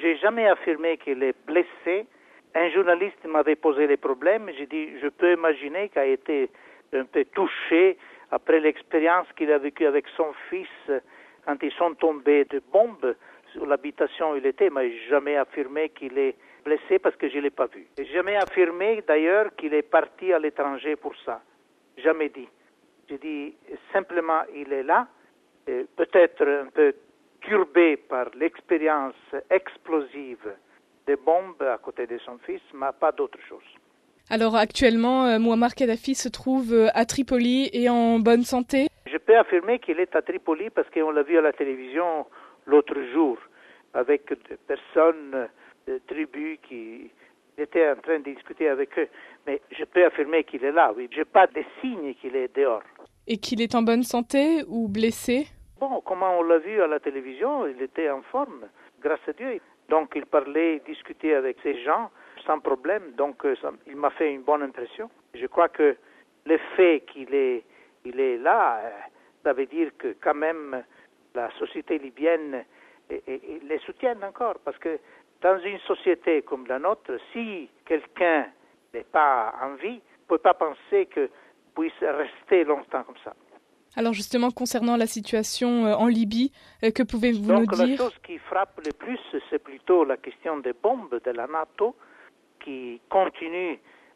j'ai jamais affirmé qu'il est blessé. Un journaliste m'avait posé les problèmes. J'ai dit, je peux imaginer qu'il a été un peu touché après l'expérience qu'il a vécue avec son fils quand ils sont tombés de bombes sur l'habitation où il était. Mais j'ai jamais affirmé qu'il est blessé parce que je l'ai pas vu. J'ai jamais affirmé d'ailleurs qu'il est parti à l'étranger pour ça. Jamais dit. J'ai dit simplement il est là, peut-être un peu turbé par l'expérience explosive des bombes à côté de son fils, mais pas d'autre chose. Alors actuellement, Mouammar Kadhafi se trouve à Tripoli et en bonne santé? Je peux affirmer qu'il est à Tripoli parce qu'on l'a vu à la télévision l'autre jour avec des personnes de tribus qui étaient en train de discuter avec eux. Mais je peux affirmer qu'il est là, oui. Je n'ai pas de signes qu'il est dehors. Et qu'il est en bonne santé ou blessé? Bon, comment on l'a vu à la télévision, il était en forme, grâce à Dieu. Donc il parlait, il discutait avec ces gens sans problème, donc il m'a fait une bonne impression. Je crois que le fait qu'il est là, ça veut dire que quand même la société libyenne les soutient encore, parce que dans une société comme la nôtre, si quelqu'un n'est pas en vie, on ne peut pas penser qu'il puisse rester longtemps comme ça. Alors justement, concernant la situation en Libye, que pouvez-vous nous dire? Donc la chose qui frappe le plus, c'est plutôt la question des bombes de la NATO qui continue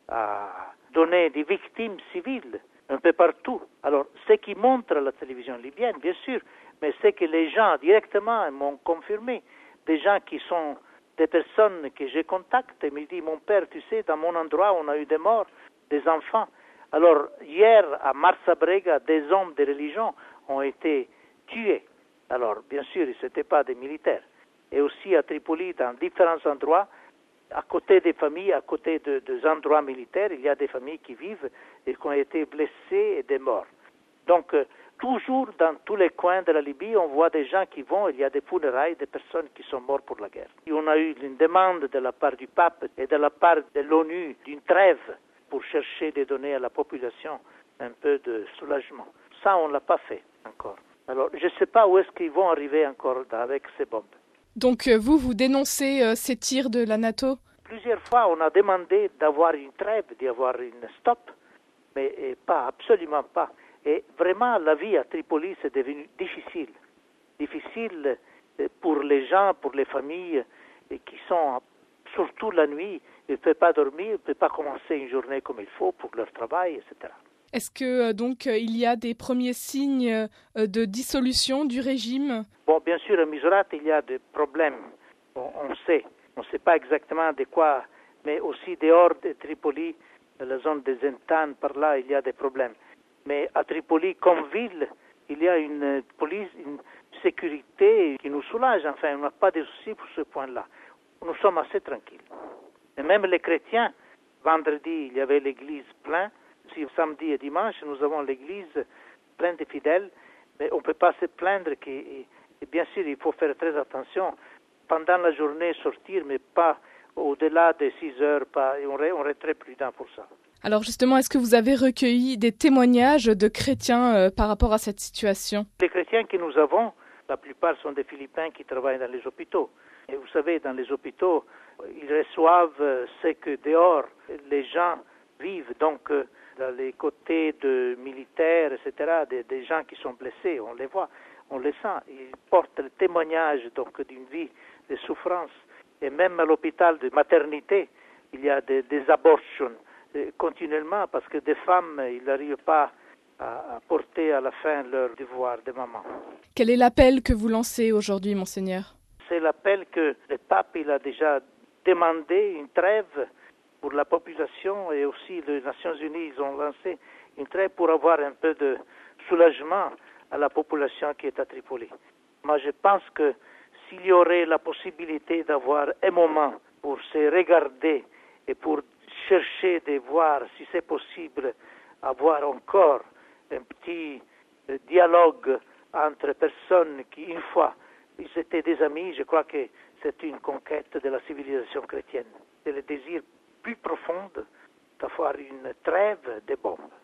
à donner des victimes civiles un peu partout. Alors, ce qui montre la télévision libyenne, bien sûr, mais c'est que les gens directement m'ont confirmé, des gens qui sont des personnes que je contacte et me disent, mon père, tu sais, dans mon endroit, on a eu des morts, des enfants. Alors, hier, à Marsabrega, des hommes de religion ont été tués. Alors, bien sûr, ce n'étaient pas des militaires. Et aussi à Tripoli, dans différents endroits, à côté des familles, à côté des endroits militaires, il y a des familles qui vivent et qui ont été blessées et des morts. Donc, toujours dans tous les coins de la Libye, on voit des gens qui vont, il y a des funérailles, des personnes qui sont mortes pour la guerre. Et on a eu une demande de la part du pape et de la part de l'ONU d'une trêve pour chercher de donner à la population un peu de soulagement. Ça, on ne l'a pas fait encore. Alors, je ne sais pas où est-ce qu'ils vont arriver encore avec ces bombes. Donc vous dénoncez ces tirs de la NATO? Plusieurs fois, on a demandé d'avoir une trêve, d'avoir une stop, mais pas, absolument pas. Et vraiment, la vie à Tripoli, c'est devenu difficile. Difficile pour les gens, pour les familles qui sont, surtout la nuit, ils ne peuvent pas dormir, ils ne peuvent pas commencer une journée comme il faut pour leur travail, etc. Est-ce que donc il y a des premiers signes de dissolution du régime? Bon, bien sûr, à Misurate, il y a des problèmes. On sait. On ne sait pas exactement de quoi, mais aussi dehors de Tripoli, dans la zone des Zintan, par là, il y a des problèmes. Mais à Tripoli, comme ville, il y a une police, une sécurité qui nous soulage. Enfin, on n'a pas de soucis pour ce point-là. Nous sommes assez tranquilles. Et même les chrétiens, vendredi, il y avait l'église pleine. Si samedi et dimanche, nous avons l'église pleine de fidèles, mais on ne peut pas se plaindre et bien sûr, il faut faire très attention. Pendant la journée, sortir, mais pas au-delà de 6 heures, on est très prudent pour ça. Alors justement, est-ce que vous avez recueilli des témoignages de chrétiens par rapport à cette situation? Les chrétiens que nous avons, la plupart sont des Philippins qui travaillent dans les hôpitaux. Et vous savez, dans les hôpitaux, ils reçoivent ce que dehors les gens vivent. Donc, dans les côtés de militaires, etc., des gens qui sont blessés, on les voit, on les sent. Ils portent le témoignage donc d'une vie de souffrance. Et même à l'hôpital de maternité, il y a des abortions continuellement parce que des femmes, ils n'arrivent pas à porter à la fin leur devoir de maman. Quel est l'appel que vous lancez aujourd'hui, Monseigneur? C'est l'appel que le pape il a déjà demandé, une trêve pour la population, et aussi les Nations Unies, ils ont lancé une trêve pour avoir un peu de soulagement à la population qui est à Tripoli. Moi, je pense que s'il y aurait la possibilité d'avoir un moment pour se regarder et pour chercher de voir si c'est possible avoir encore un petit dialogue entre personnes qui, une fois, ils étaient des amis, je crois que c'est une conquête de la civilisation chrétienne. C'est le désir plus profond d'avoir une trêve des bombes.